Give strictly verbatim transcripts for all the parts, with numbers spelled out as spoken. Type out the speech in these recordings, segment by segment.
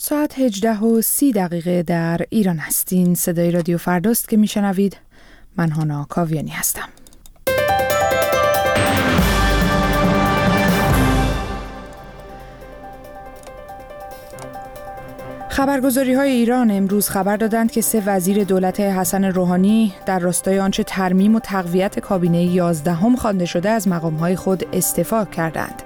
ساعت هجده و سی دقیقه در ایران هستین. صدای رادیو فرداست که میشنوید. من هانا کاویانی هستم. خبرگزاری‌های ایران امروز خبر دادند که سه وزیر دولت حسن روحانی در راستای آنچه ترمیم و تقویت کابینه یازدهم خوانده شده از مقام‌های خود استعفا کردند.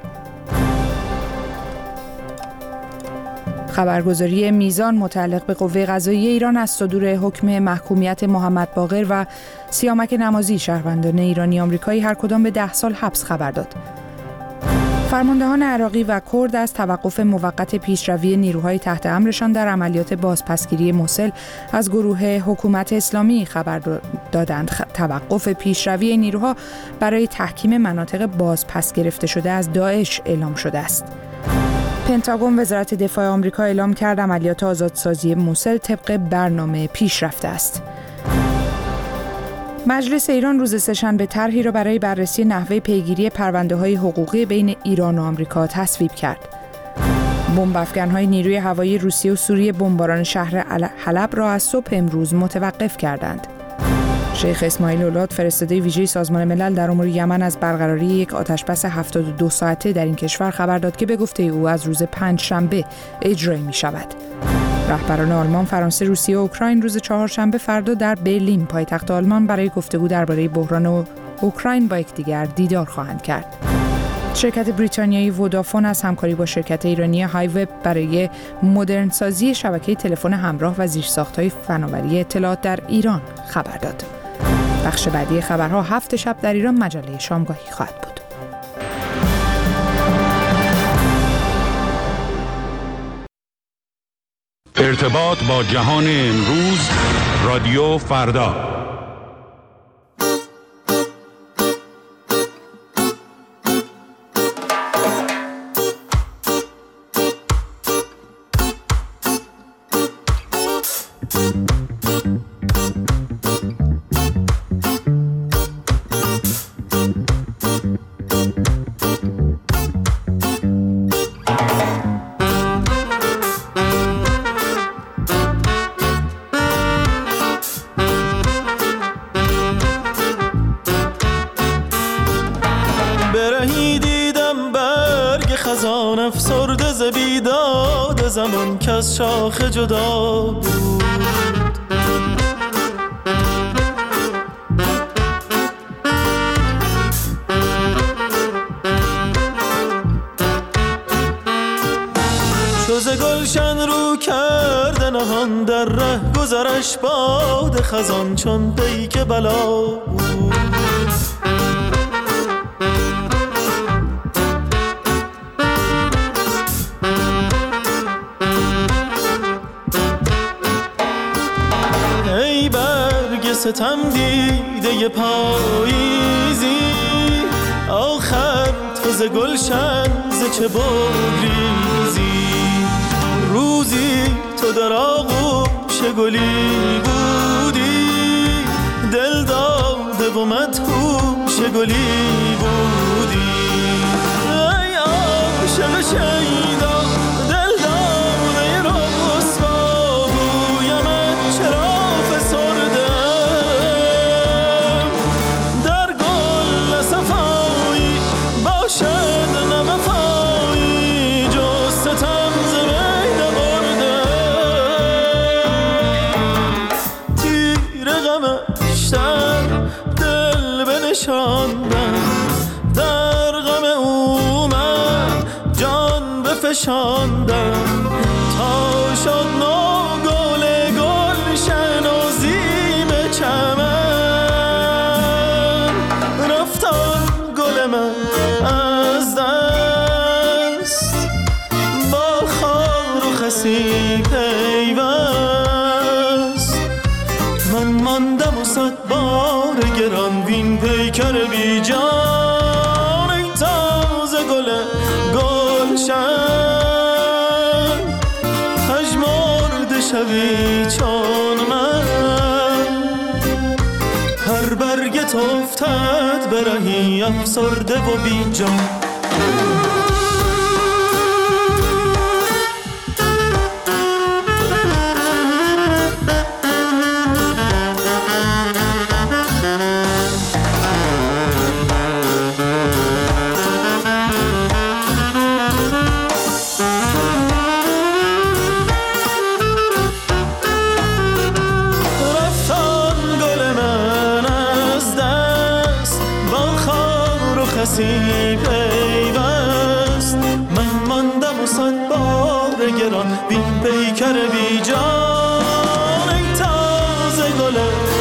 خبرگزاری میزان متعلق به قوه قضاییه ایران از صدور حکم محکومیت محمد باقر و سیامک نمازی شهروندان ایرانی آمریکایی هر کدام به ده سال حبس خبر داد. فرماندهان عراقی و کرد از توقف موقت پیشروی نیروهای تحت امرشان در عملیات بازپسگیری موصل از گروه حکومت اسلامی خبر دادند. توقف پیشروی نیروها برای تحکیم مناطق بازپس گرفته شده از داعش اعلام شده است. پنتاگون وزارت دفاع آمریکا اعلام کرد عملیات آزادسازی موصل طبق برنامه پیش رفته است. مجلس ایران روز سه‌شنبه طرحی را برای بررسی نحوه پیگیری پرونده‌های حقوقی بین ایران و آمریکا تصویب کرد. بمب افکن‌های نیروی هوایی روسیه و سوریه بمباران شهر حلب را از صبح امروز متوقف کردند. شیخ اسماعیل اولاد فرستاده ویژه سازمان ملل در امور یمن از برقراری یک آتشبس هفتاد و دو ساعته در این کشور خبر داد که به گفته او از روز پنجشنبه اجرایی می شود. رهبران آلمان، فرانسه، روسیه و اوکراین روز چهارشنبه فردا در برلین پایتخت آلمان برای گفتگو درباره بحران اوکراین با یکدیگر دیدار خواهند کرد. شرکت بریتانیایی ودافون از همکاری با شرکت ایرانی هایوب برای مدرنسازی شبکه تلفن همراه و زیرساخت‌های فناوری اطلاعات در ایران خبر داد. بخش بعدی خبرها هفت شب در ایران مجله شامگاهی خواهد بود. ارتباط با جهان امروز، رادیو فردا. زمان که از شاخ جدا بود، چو ز گلشن رو کرده نهان در ره گذرش باد خزان چون پیک بلا بود. ستم دیده پاییزی آخر تو ز گلشن ز چه بگریزی، روزی تو در آغوش گلی بودی، دل داده و مدهوش گلی بودی. ای عاشق شیدا دل داده رسوا گویمت چرا در غم او من جان بفشاندم تا شد نو گل گلشن و زیم چمن، رفتان گل من از دست با خار و خسی پیوست. من ماندم و صد بار گران وین پیکر بی جان، ای تازه گل گلشن پژمرده شوی چون من، هر برگت افتد به رهی افسرده و بی جان. ایران بی پیکر بی جان. ای تازه گل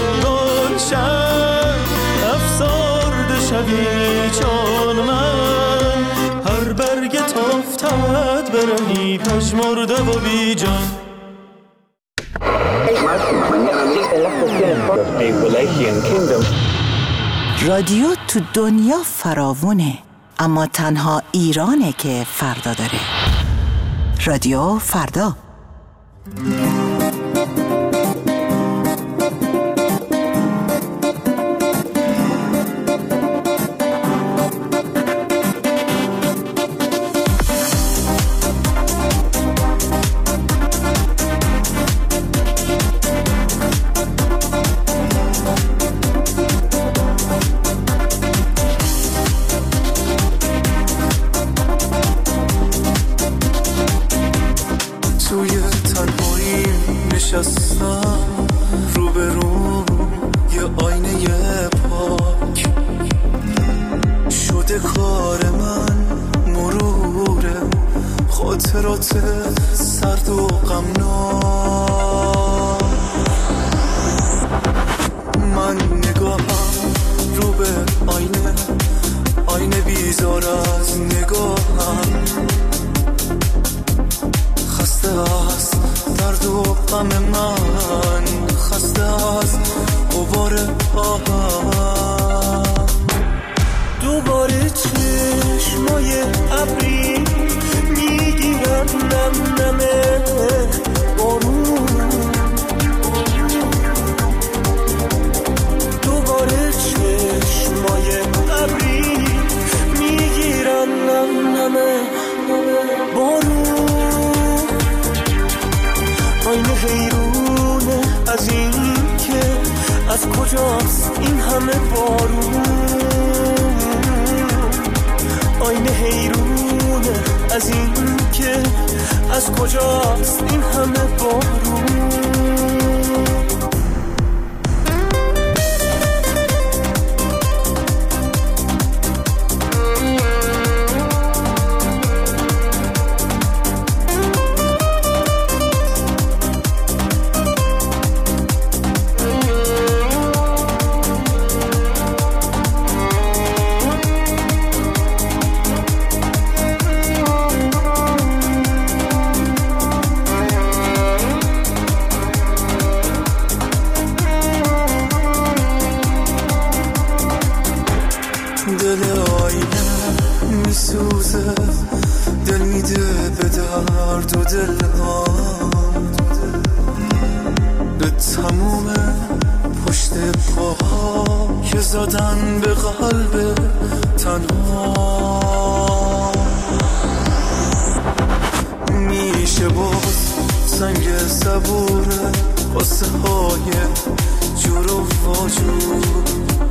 گلشن افسرده شوی چون من، هر برگ تافتت برهی پژمرده و بی جان. رادیو تو دنیا فراوونه، اما تنها ایرانه که فردا داره. رادیو فردا. رو به رو یه آینه پاک شده کار من، مروره خاطرات سرد و غمناک. من نگاهم رو به آینه، آینه بیزار از نگاهم، خسته از درد و غم من، خسته از غبار آهم. دوباره چشمای ابری میگیرن نم نمه بارون، دوباره چشمای ابری میگیرن نم نمه بارون. آینه حیرونه از این که از کجاست این همه بارون، آینه حیرونه از این که از کجاست این همه بارون. دل آینه میسوزه، دل میده به درد و دل هم، به تموم پشت پاها که زدن به قلب تنها. میشه باز سنگ صبوره قصه های جور و واجور،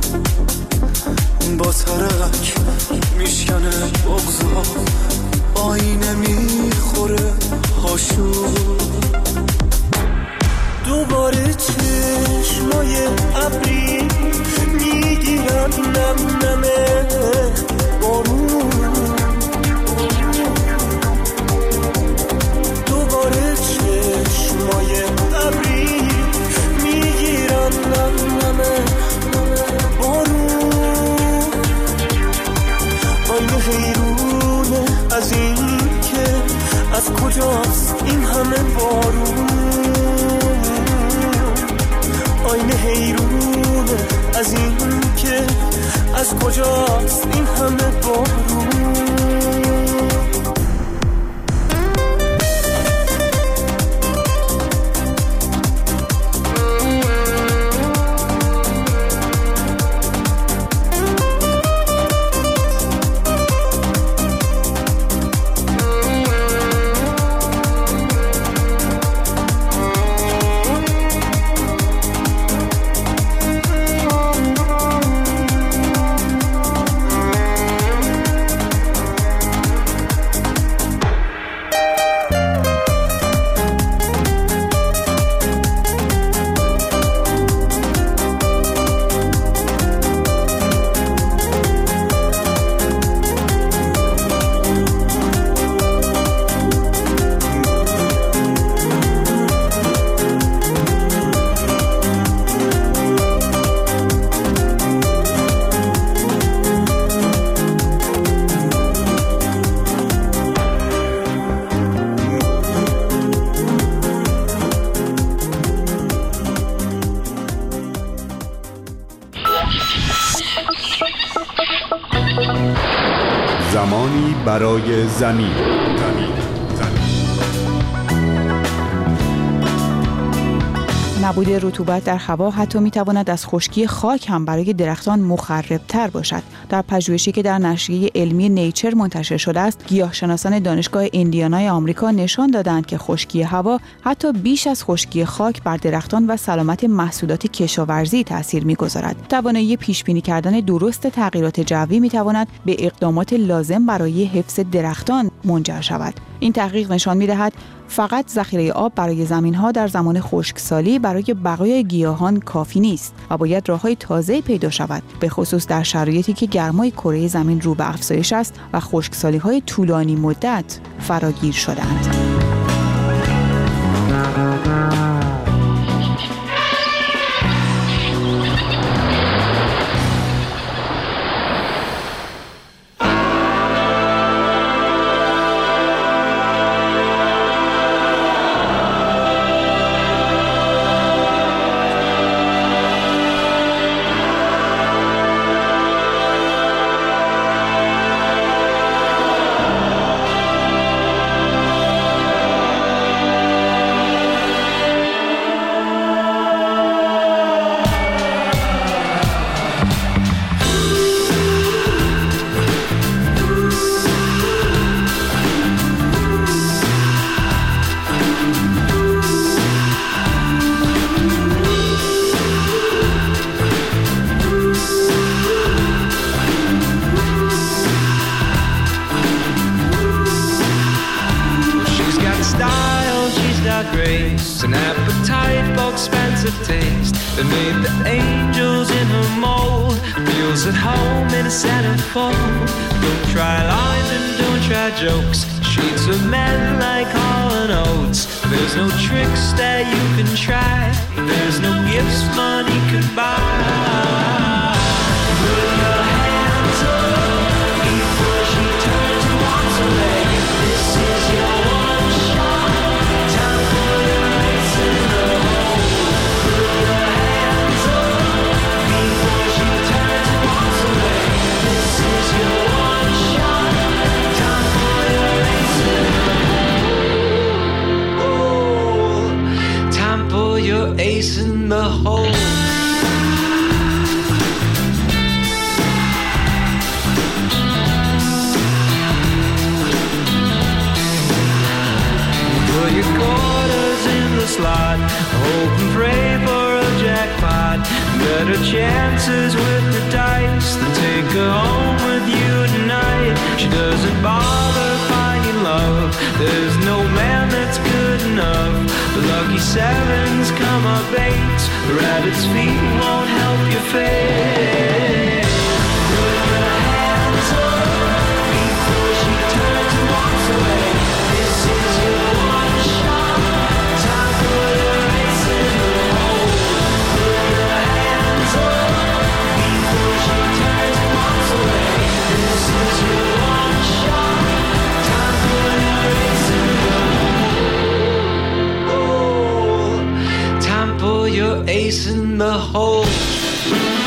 با ترک میشکنه بغضا، آینه میخوره هاشور. دوباره چشمای ابری میگیرن نم نمه بارون، دوباره چشمای ابری میگیرن نم نمه بارون. آینه حیرونه از این که از کجاست این همه بارون، آینه حیرونه از این که از کجاست این همه بارون. جهانی برای زمین. نبود رطوبت در هوا حتی میتواند از خشکی خاک هم برای درختان مخرب‌تر باشد. در پژوهشی که در نشریه علمی نیچر منتشر شده است، گیاهشناسان دانشگاه ایندیانا آمریکا نشان دادند که خشکی هوا حتی بیش از خشکی خاک بر درختان و سلامت محصولات کشاورزی تأثیر می‌گذارد. توانایی پیش‌بینی کردن درست تغییرات جوی میتواند به اقدامات لازم برای حفظ درختان منجر شود. این تحقیق نشان می‌دهد فقط ذخیره آب برای زمین‌ها در زمان خشکسالی برای بقای گیاهان کافی نیست و باید راه‌های تازه‌ای پیدا شود، به خصوص در شرایطی که گرمای کره زمین رو به افزایش است و خشکسالی‌های طولانی مدت فراگیر شده‌اند. Grace, an appetite for expensive taste that made the angels in her mold. Feels at home in a centerfold. Don't try lines and don't try jokes. Sheets of men like Hall and Oates. There's no tricks that you can try. There's no gifts money can buy. Put your hands up before she turns and walks away. This is your one shot. Time for your race in the hole. Put your hands up before she turns and walks away. This is your one shot. Time for your race in the hole. Time for your ace in the hole. Put your quarters in the slot, hope and pray for a jackpot. Better chances with the dice than take her home with you tonight. She doesn't bother finding love. There's no man that's good enough. The lucky sevens come up eights. The rabbit's feet won't help your fate. Put your hands up before she turns and walks away. This is your one shot. Time for your race in the hole. Put your hands up before she turns and walks away. This is your one shot. Time for your race in the hole. Time for your ace in the hole.